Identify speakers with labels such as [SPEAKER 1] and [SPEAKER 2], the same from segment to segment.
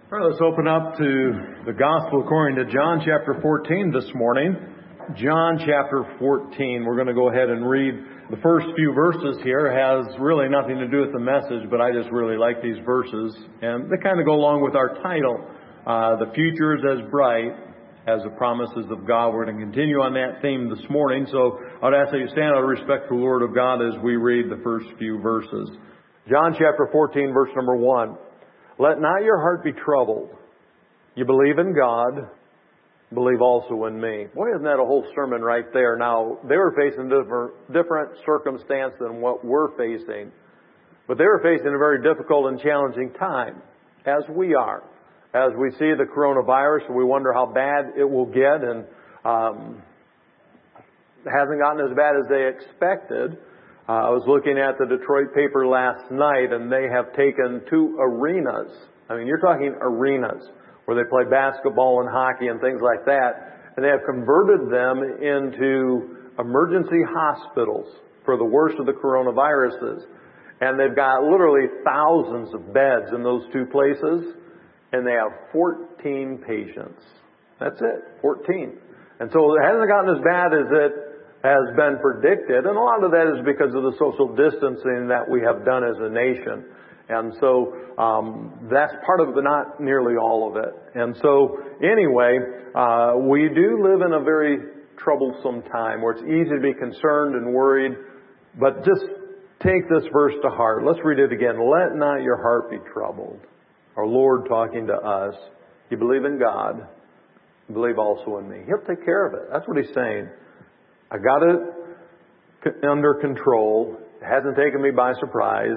[SPEAKER 1] All right, let's open up to the Gospel according to John chapter 14 this morning. John chapter 14. We're going to go ahead and read the first few verses here. It has really nothing to do with the message, but I just really like these verses. And they kind of go along with our title, The Future is as Bright as the Promises of God. We're going to continue on that theme this morning. So I'd ask that you stand out of respect for the Word of God as we read the first few verses. John chapter 14, verse number 1. Let not your heart be troubled. You believe in God, believe also in me. Boy, isn't that a whole sermon right there? Now, they were facing different circumstance than what we're facing. But they were facing a very difficult and challenging time, as we are. As we see the coronavirus, we wonder how bad it will get, and it hasn't gotten as bad as they expected. I was looking at the Detroit paper last night, and they have taken 2 arenas. I mean, you're talking arenas where they play basketball and hockey and things like that, and they have converted them into emergency hospitals for the worst of the coronaviruses. And they've got literally thousands of beds in those 2 places, and they have 14 patients. That's it, 14. And so it hasn't gotten as bad as it has been predicted, and a lot of that is because of the social distancing that we have done as a nation. And so that's part of it, but not nearly all of it. And so anyway, we do live in a very troublesome time where it's easy to be concerned and worried, but just take this verse to heart. Let's read it again. Let not your heart be troubled. Our Lord talking to us. You believe in God, believe also in me. He'll take care of it. That's what He's saying. I got it under control. It hasn't taken me by surprise.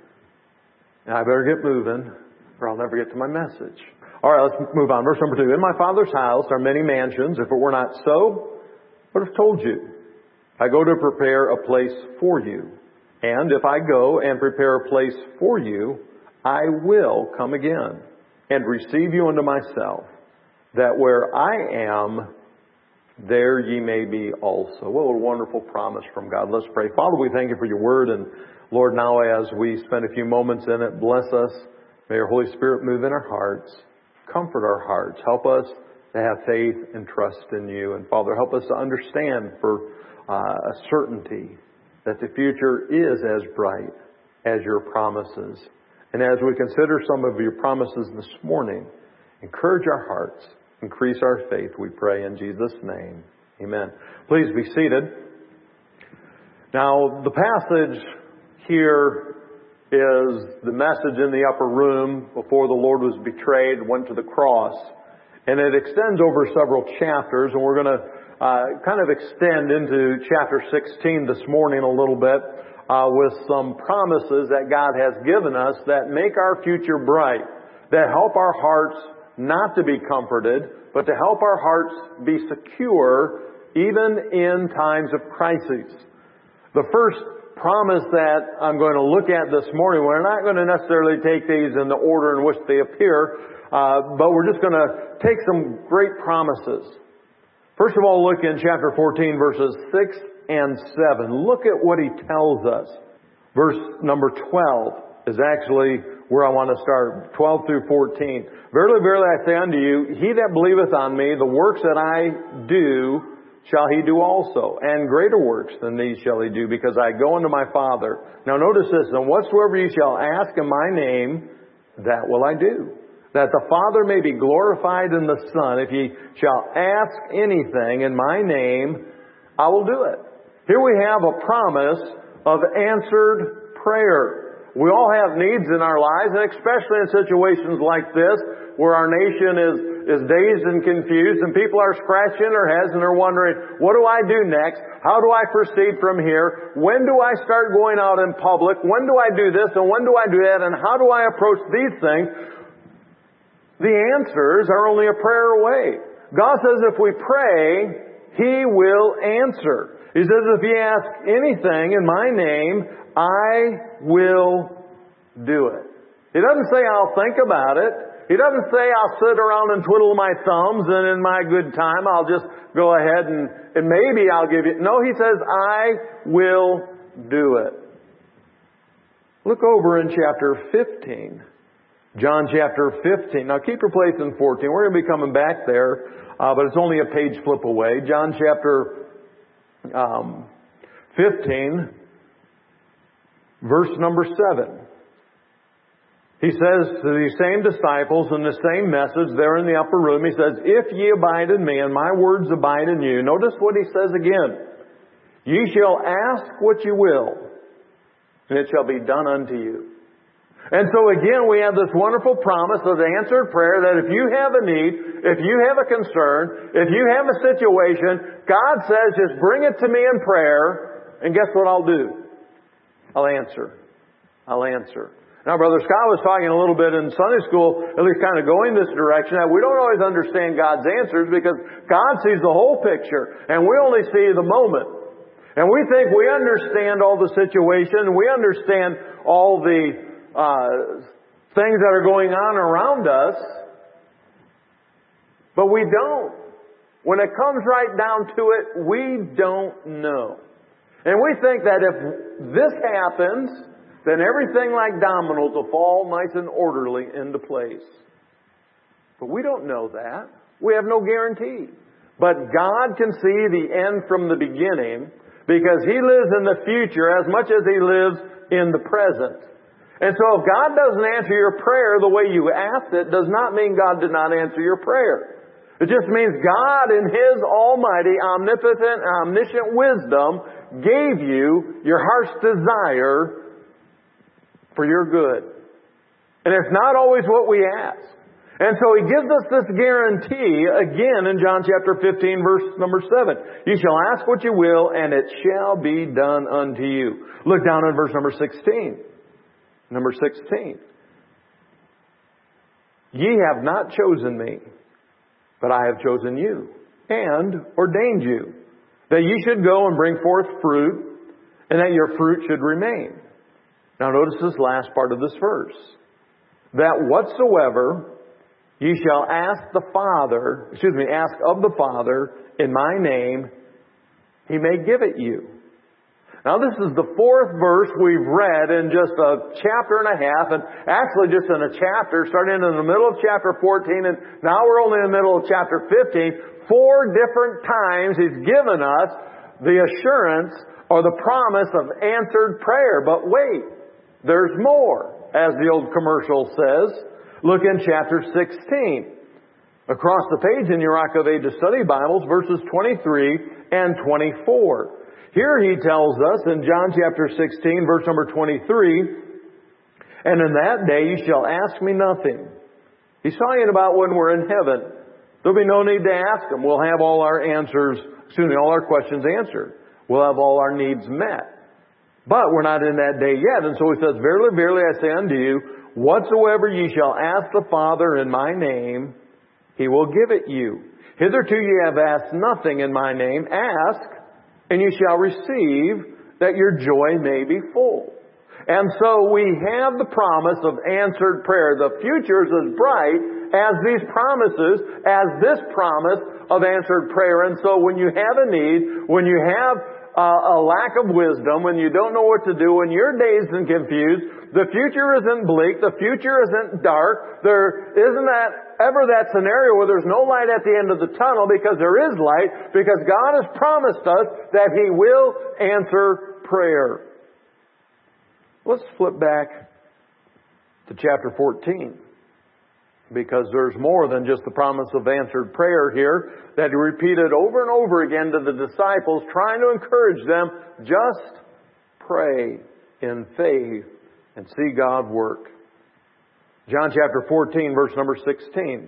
[SPEAKER 1] And I better get moving or I'll never get to my message. All right, let's move on. Verse number 2. In my Father's house are many mansions. If it were not so, I would have told you. I go to prepare a place for you. And if I go and prepare a place for you, I will come again and receive you unto myself, that where I am, there ye may be also. What a wonderful promise from God. Let's pray. Father, we thank you for your word. And Lord, now as we spend a few moments in it, bless us. May your Holy Spirit move in our hearts. Comfort our hearts. Help us to have faith and trust in you. And Father, help us to understand for a certainty that the future is as bright as your promises. And as we consider some of your promises this morning, encourage our hearts. Increase our faith, we pray in Jesus' name. Amen. Please be seated. Now, the passage here is the message in the upper room before the Lord was betrayed, went to the cross. And it extends over several chapters, and we're going to kind of extend into chapter 16 this morning a little bit with some promises that God has given us that make our future bright, that help our hearts not to be comforted, but to help our hearts be secure even in times of crises. The first promise that I'm going to look at this morning, we're not going to necessarily take these in the order in which they appear, but we're just going to take some great promises. First of all, look in chapter 14, verses 6 and 7. Look at what He tells us. Verse number 12 is actually where I want to start, 12 through 14. Verily, verily, I say unto you, he that believeth on me, the works that I do, shall he do also. And greater works than these shall he do, because I go unto my Father. Now notice this, and whatsoever ye shall ask in my name, that will I do, that the Father may be glorified in the Son. If ye shall ask anything in my name, I will do it. Here we have a promise of answered prayer. We all have needs in our lives, and especially in situations like this, where our nation is dazed and confused, and people are scratching their heads and they're wondering, what do I do next? How do I proceed from here? When do I start going out in public? When do I do this, and when do I do that, and how do I approach these things? The answers are only a prayer away. God says if we pray, He will answer. He says if ye ask anything in my name, I will do it. He doesn't say I'll think about it. He doesn't say I'll sit around and twiddle my thumbs and in my good time I'll just go ahead and maybe I'll give you. No, He says I will do it. Look over in chapter 15. John chapter 15. Now keep your place in 14. We're going to be coming back there, but it's only a page flip away. John chapter 15, verse number 7. He says to these same disciples in the same message there in the upper room, he says, "If ye abide in me and my words abide in you." Notice what he says again. "Ye shall ask what you will, and it shall be done unto you." And so again, we have this wonderful promise of answered prayer that if you have a need, if you have a concern, if you have a situation, God says, just bring it to me in prayer, and guess what I'll do? I'll answer. I'll answer. Now, Brother Scott was talking a little bit in Sunday school, at least kind of going this direction, that we don't always understand God's answers because God sees the whole picture, and we only see the moment. And we think we understand all the situation, we understand all the things that are going on around us, but we don't. When it comes right down to it, we don't know. And we think that if this happens, then everything like dominoes will fall nice and orderly into place. But we don't know that. We have no guarantee. But God can see the end from the beginning because He lives in the future as much as He lives in the present. And so if God doesn't answer your prayer the way you asked it, does not mean God did not answer your prayer. It just means God in His almighty, omnipotent, omniscient wisdom gave you your heart's desire for your good. And it's not always what we ask. And so He gives us this guarantee again in John chapter 15 verse number 7. "You shall ask what you will, and it shall be done unto you." Look down in verse number 16. Number 16. "Ye have not chosen me, but I have chosen you, and ordained you, that ye should go and bring forth fruit, and that your fruit should remain." Now notice this last part of this verse. "That whatsoever ye shall ask of the Father in my name, He may give it you." Now this is the fourth verse we've read in just a chapter and a half, and actually just in a chapter, starting in the middle of chapter 14, and now we're only in the middle of chapter 15. 4 different times He's given us the assurance or the promise of answered prayer. But wait, there's more, as the old commercial says. Look in chapter 16. Across the page in your Rock of Ages Study Bibles, verses 23 and 24. Here He tells us in John chapter 16, verse number 23, "And in that day you shall ask me nothing." He's talking about when we're in heaven. There'll be no need to ask Him. We'll have all our all our questions answered. We'll have all our needs met. But we're not in that day yet. And so He says, "Verily, verily, I say unto you, whatsoever ye shall ask the Father in my name, He will give it you. Hitherto ye have asked nothing in my name. Ask, and you shall receive, that your joy may be full." And so we have the promise of answered prayer. The future is as bright as these promises, as this promise of answered prayer. And so when you have a need, when you have a lack of wisdom, when you don't know what to do, when you're dazed and confused, the future isn't bleak, the future isn't dark, there isn't ever that scenario where there's no light at the end of the tunnel, because there is light, because God has promised us that He will answer prayer. Let's flip back to chapter 14. Because there's more than just the promise of answered prayer here that He repeated over and over again to the disciples, trying to encourage them, just pray in faith and see God work. John chapter 14, verse number 16.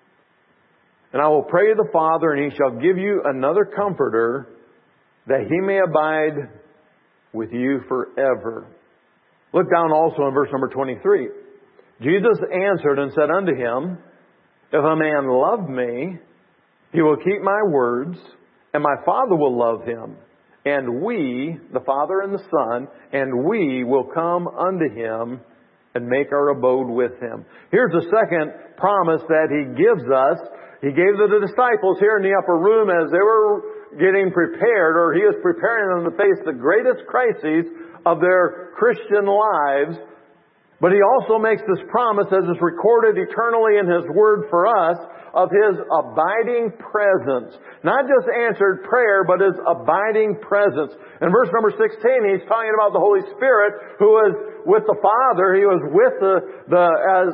[SPEAKER 1] "And I will pray the Father, and He shall give you another Comforter, that He may abide with you forever." Look down also in verse number 23. "Jesus answered and said unto him, If a man love me, he will keep my words, and my Father will love him. And we," the Father and the Son, "and we will come unto him and make our abode with him." Here's the second promise that He gives us. He gave to the disciples here in the upper room as they were getting prepared, or He was preparing them to face the greatest crises of their Christian lives. But He also makes this promise, as is recorded eternally in His Word for us, of His abiding presence. Not just answered prayer, but His abiding presence. In verse number 16, He's talking about the Holy Spirit, who was with the Father. He was with as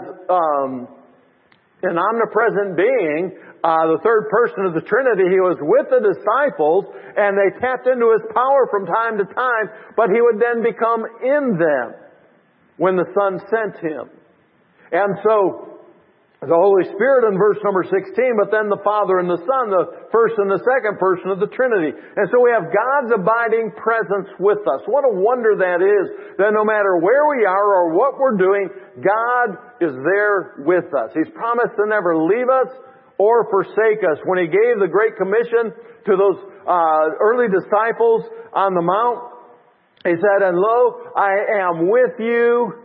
[SPEAKER 1] an omnipresent being, the third person of the Trinity. He was with the disciples, and they tapped into His power from time to time, but He would then become in them when the Son sent Him. And so, the Holy Spirit in verse number 16, but then the Father and the Son, the first and the second person of the Trinity. And so we have God's abiding presence with us. What a wonder that is, that no matter where we are or what we're doing, God is there with us. He's promised to never leave us or forsake us. When He gave the Great Commission to those early disciples on the Mount, He said, "And lo, I am with you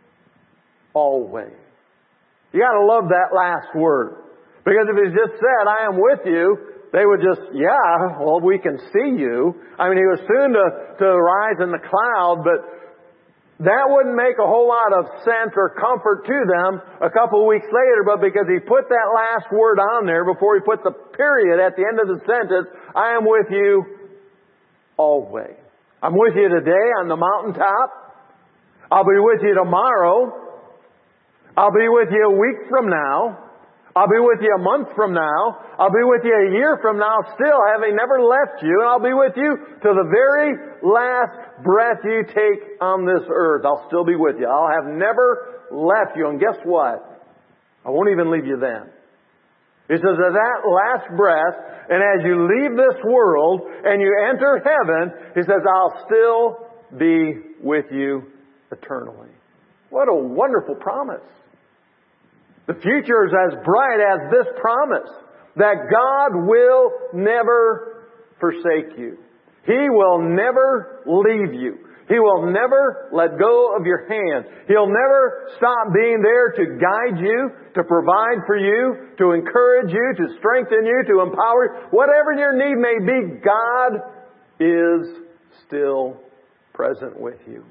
[SPEAKER 1] always." You gotta love that last word. Because if He just said, "I am with you," they would just, "Yeah, well, we can see you." I mean, He was soon to rise in the cloud, but that wouldn't make a whole lot of sense or comfort to them a couple of weeks later. But because He put that last word on there before He put the period at the end of the sentence, "I am with you always." I'm with you today on the mountaintop. I'll be with you tomorrow. I'll be with you a week from now. I'll be with you a month from now. I'll be with you a year from now, still having never left you. And I'll be with you to the very last breath you take on this earth. I'll still be with you. I'll have never left you. And guess what? I won't even leave you then. He says, at that last breath, and as you leave this world and you enter heaven, He says, I'll still be with you eternally. What a wonderful promise. The future is as bright as this promise, that God will never forsake you. He will never leave you. He will never let go of your hand. He'll never stop being there to guide you, to provide for you, to encourage you, to strengthen you, to empower you. Whatever your need may be, God is still present with you.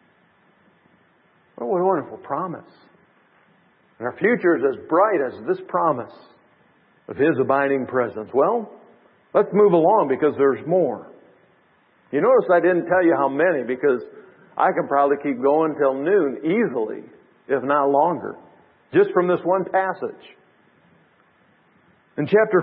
[SPEAKER 1] What a wonderful promise. And our future is as bright as this promise of His abiding presence. Well, let's move along because there's more. You notice I didn't tell you how many, because I can probably keep going till noon easily, if not longer, just from this one passage. In chapter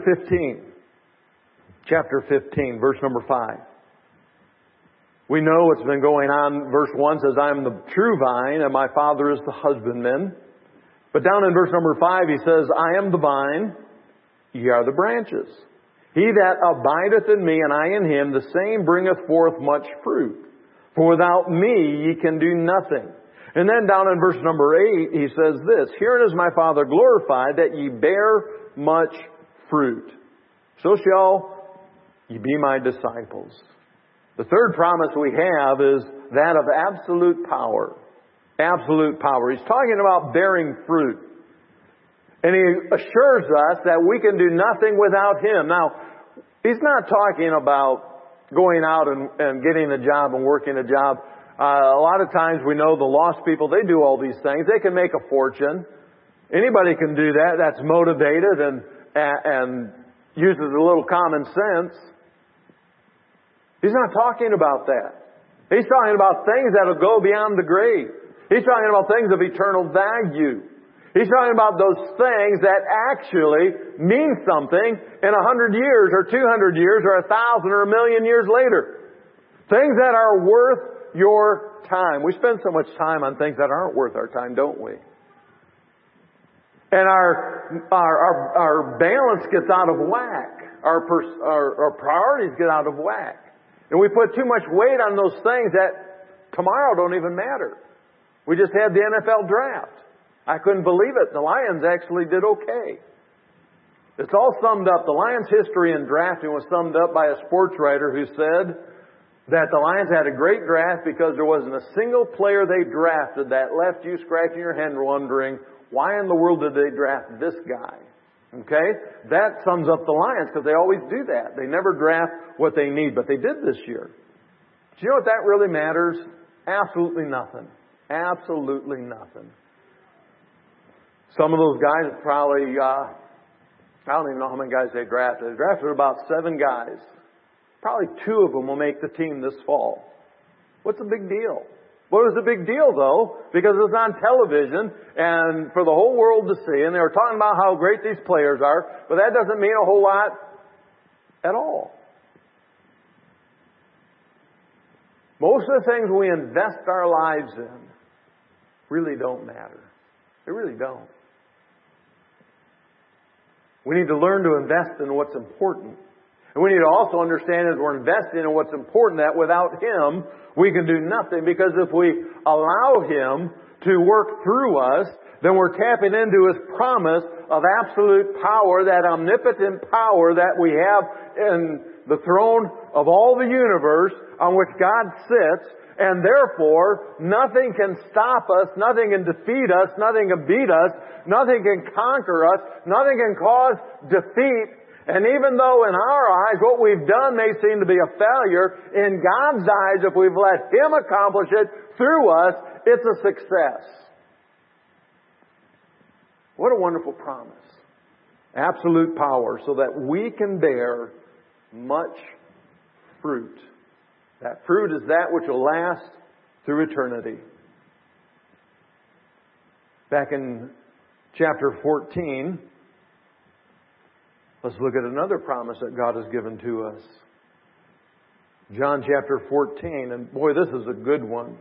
[SPEAKER 1] 15, verse number 5. We know what's been going on. Verse 1 says, I am the true vine, and my Father is the husbandman. But down in verse number 5, He says, I am the vine, ye are the branches. He that abideth in me, and I in him, the same bringeth forth much fruit. For without me ye can do nothing. And then down in verse number 8, He says this, Herein is my Father glorified, that ye bear much fruit. So shall ye be my disciples. The third promise we have is that of absolute power. Absolute power. He's talking about bearing fruit. And He assures us that we can do nothing without Him. Now, He's not talking about going out and getting a job and working a job. A lot of times we know the lost people, they do all these things. They can make a fortune. Anybody can do that. That's motivated and uses a little common sense. He's not talking about that. He's talking about things that will go beyond the grave. He's talking about things of eternal value. He's talking about those things that actually mean something in 100 years or 200 years or 1,000 or 1,000,000 years later. Things that are worth your time. We spend so much time on things that aren't worth our time, don't we? And our balance gets out of whack. Our priorities get out of whack. And we put too much weight on those things that tomorrow don't even matter. We just had the NFL draft. I couldn't believe it. The Lions actually did okay. It's all summed up. The Lions' history in drafting was summed up by a sports writer who said that the Lions had a great draft because there wasn't a single player they drafted that left you scratching your head wondering, why in the world did they draft this guy? Okay? That sums up the Lions, because they always do that. They never draft what they need, but they did this year. Do you know what that really matters? Absolutely nothing. Absolutely nothing. Some of those guys probably, I don't even know how many guys they drafted. They drafted about 7 guys. Probably 2 of them will make the team this fall. What's the big deal? What was the big deal, though? Because it's on television and for the whole world to see, and they were talking about how great these players are, but that doesn't mean a whole lot at all. Most of the things we invest our lives in really don't matter. They really don't. We need to learn to invest in what's important. And we need to also understand as we're investing in what's important that without Him, we can do nothing. Because if we allow Him to work through us, then we're tapping into His promise of absolute power, that omnipotent power that we have in the throne of all the universe on which God sits. And therefore, nothing can stop us, nothing can defeat us, nothing can beat us, nothing can conquer us, nothing can cause defeat. And even though in our eyes what we've done may seem to be a failure, in God's eyes, if we've let Him accomplish it through us, it's a success. What a wonderful promise. Absolute power so that we can bear much fruit. That fruit is that which will last through eternity. Back in chapter 14, let's look at another promise that God has given to us. John chapter 14, and boy, this is a good one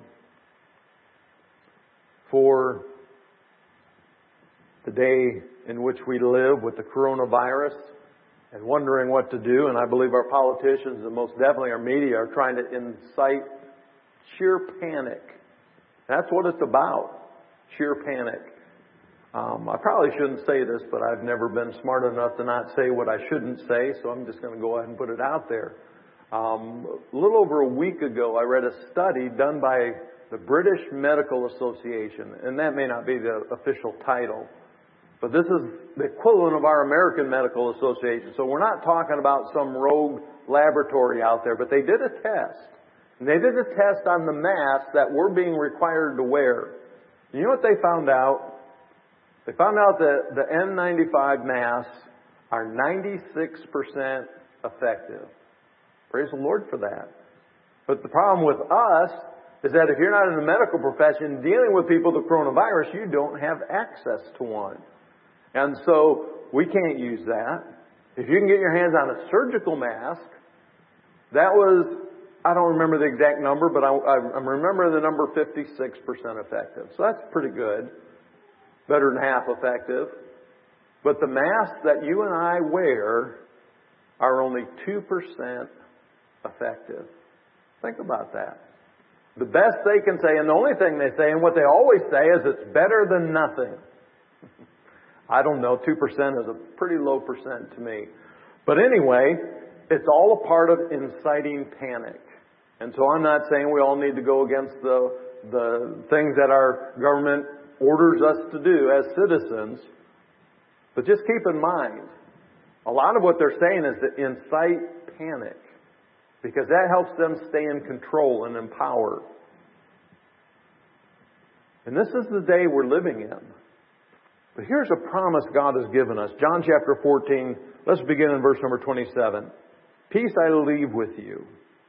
[SPEAKER 1] for the day in which we live with the coronavirus and wondering what to do. And I believe our politicians and most definitely our media are trying to incite sheer panic. That's what it's about. Sheer panic. I probably shouldn't say this, but I've never been smart enough to not say what I shouldn't say, so I'm just going to go ahead and put it out there. A little over a week ago, I read a study done by the British Medical Association, and that may not be the official title, but this is the equivalent of our American Medical Association. So we're not talking about some rogue laboratory out there, but they did a test. And they did a test on the masks that we're being required to wear. You know what they found out? They found out that the N95 masks are 96% effective. Praise the Lord for that. But the problem with us is that if you're not in the medical profession dealing with people with the coronavirus, you don't have access to one. And so we can't use that. If you can get your hands on a surgical mask, that was, I don't remember the exact number, but I'm remembering the number 56% effective. So that's pretty good. Better than half effective. But the masks that you and I wear are only 2% effective. Think about that. The best they can say, and the only thing they say, and what they always say, is it's better than nothing. I don't know, 2% is a pretty low percent to me. But anyway, it's all a part of inciting panic. And so I'm not saying we all need to go against the things that our government orders us to do as citizens. But just keep in mind, a lot of what they're saying is to incite panic, because that helps them stay in control and in power. And this is the day we're living in. But here's a promise God has given us. John chapter 14, let's begin in verse number 27. Peace I leave with you.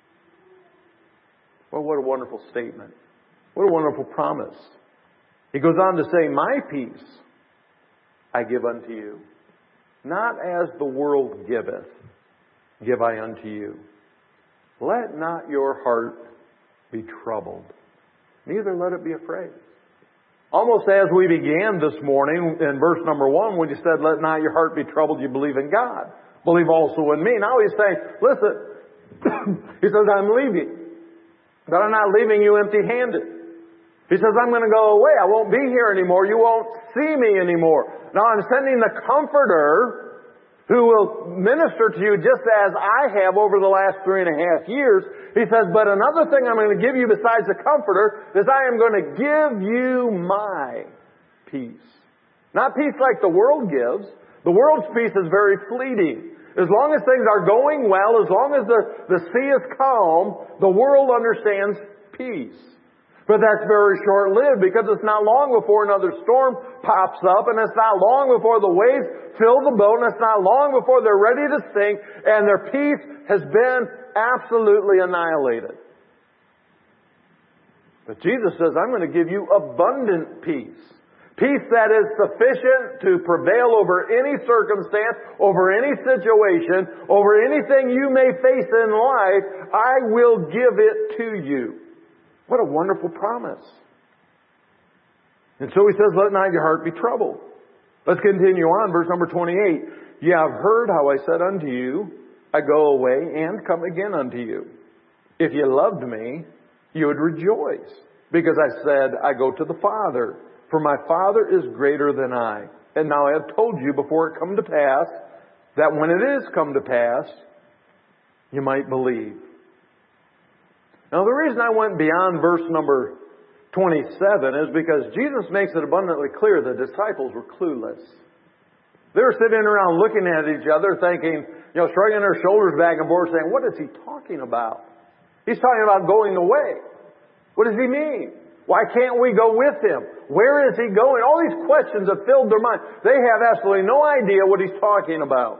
[SPEAKER 1] Well, what a wonderful statement. What a wonderful promise. He goes on to say, my peace I give unto you. Not as the world giveth, give I unto you. Let not your heart be troubled, neither let it be afraid. Almost as we began this morning in verse number 1 when you said, let not your heart be troubled, you believe in God. Believe also in me. Now he's saying, listen, he says, I'm leaving. But I'm not leaving you empty-handed. He says, I'm going to go away. I won't be here anymore. You won't see me anymore. Now I'm sending the Comforter who will minister to you just as I have over the last 3.5 years. He says, but another thing I'm going to give you besides the Comforter is I am going to give you my peace. Not peace like the world gives. The world's peace is very fleeting. As long as things are going well, as long as the sea is calm, the world understands peace. But that's very short-lived because it's not long before another storm pops up, and it's not long before the waves fill the boat, and it's not long before they're ready to sink, and their peace has been absolutely annihilated. But Jesus says, I'm going to give you abundant peace. Peace that is sufficient to prevail over any circumstance, over any situation, over anything you may face in life. I will give it to you. What a wonderful promise. And so He says, let not your heart be troubled. Let's continue on, verse number 28. Ye have heard how I said unto you, I go away and come again unto you. If ye loved me, you would rejoice, because I said, I go to the Father, for my Father is greater than I. And now I have told you before it come to pass, that when it is come to pass, you might believe. Now the reason I went beyond verse number 27 is because Jesus makes it abundantly clear the disciples were clueless. They were sitting around looking at each other thinking, shrugging their shoulders back and forth saying, what is He talking about? He's talking about going away. What does He mean? Why can't we go with Him? Where is He going? All these questions have filled their mind. They have absolutely no idea what He's talking about.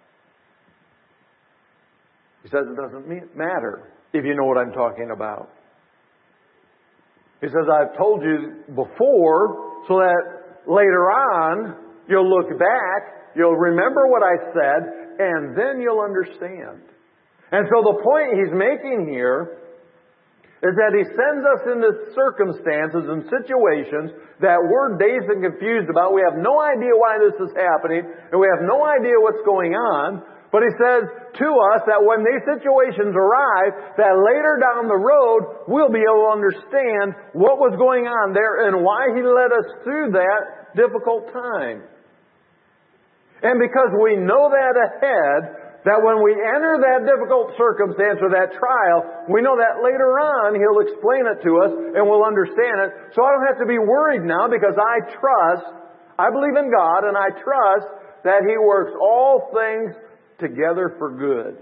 [SPEAKER 1] He says it doesn't matter if you know what I'm talking about. He says, I've told you before so that later on you'll look back, you'll remember what I said, and then you'll understand. And so the point He's making here is that He sends us into circumstances and situations that we're dazed and confused about. We have no idea why this is happening, and we have no idea what's going on. But He says to us that when these situations arrive, that later down the road, we'll be able to understand what was going on there and why He led us through that difficult time. And because we know that ahead, that when we enter that difficult circumstance or that trial, we know that later on He'll explain it to us and we'll understand it. So I don't have to be worried now because I believe in God and I trust that He works all things together for good.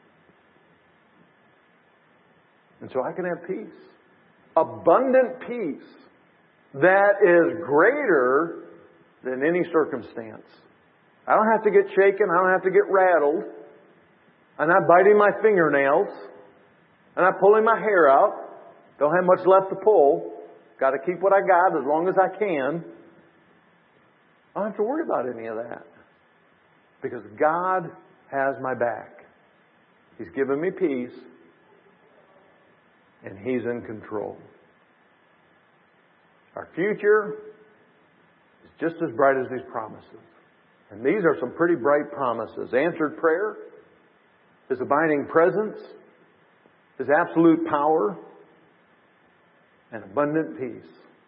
[SPEAKER 1] And so I can have peace. Abundant peace that is greater than any circumstance. I don't have to get shaken. I don't have to get rattled. I'm not biting my fingernails. I'm not pulling my hair out. Don't have much left to pull. Got to keep what I got as long as I can. I don't have to worry about any of that. Because God has my back. He's given me peace. And He's in control. Our future is just as bright as these promises. And these are some pretty bright promises. Answered prayer, His abiding presence, His absolute power, and abundant peace.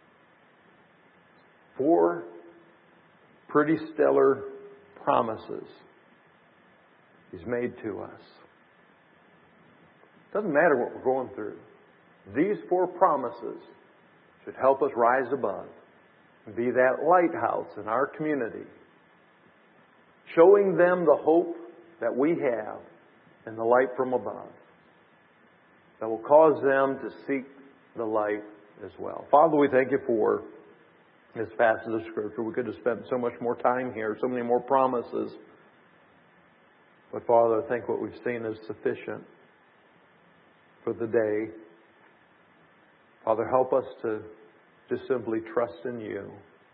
[SPEAKER 1] 4 pretty stellar promises He's made to us. Doesn't matter what we're going through. These 4 promises should help us rise above and be that lighthouse in our community, showing them the hope that we have in the light from above that will cause them to seek the light as well. Father, we thank You for this passage of Scripture. We could have spent so much more time here, so many more promises. But Father, I think what we've seen is sufficient for the day. Father, help us to just simply trust in You.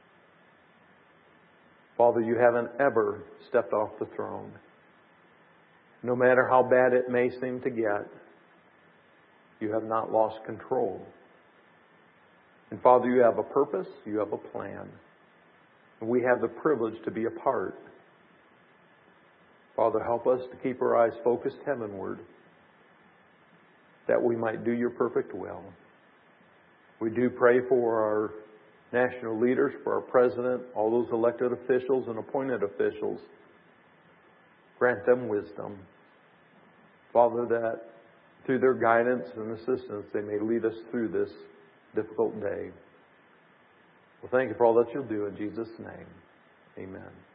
[SPEAKER 1] Father, You haven't ever stepped off the throne. No matter how bad it may seem to get, You have not lost control. And Father, You have a purpose, You have a plan. And we have the privilege to be a part. Father, help us to keep our eyes focused heavenward, that we might do Your perfect will. We do pray for our national leaders, for our president, all those elected officials and appointed officials. Grant them wisdom. Father, that through their guidance and assistance, they may lead us through this difficult day. Well, thank You for all that You'll do in Jesus' name. Amen.